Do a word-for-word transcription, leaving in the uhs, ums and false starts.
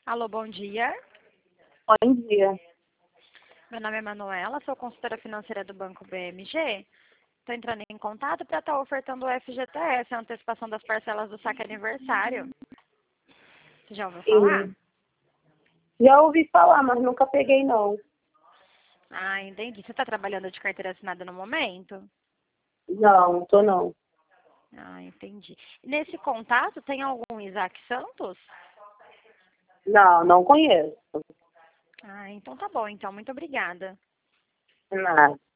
Alô, bom dia. Bom dia. Meu nome é Manuela, sou consultora financeira do Banco B M G. Estou entrando em contato para estar ofertando o F G T S, a antecipação das parcelas do saque aniversário. Você já ouviu falar? Sim. Já ouvi falar, mas nunca peguei não. Ah, entendi. Você está trabalhando de carteira assinada no momento? Não, tô não. Ah, entendi. Nesse contato tem algum Isaac Santos? Não, não conheço. Ah, então tá bom, então. Muito obrigada. Nada.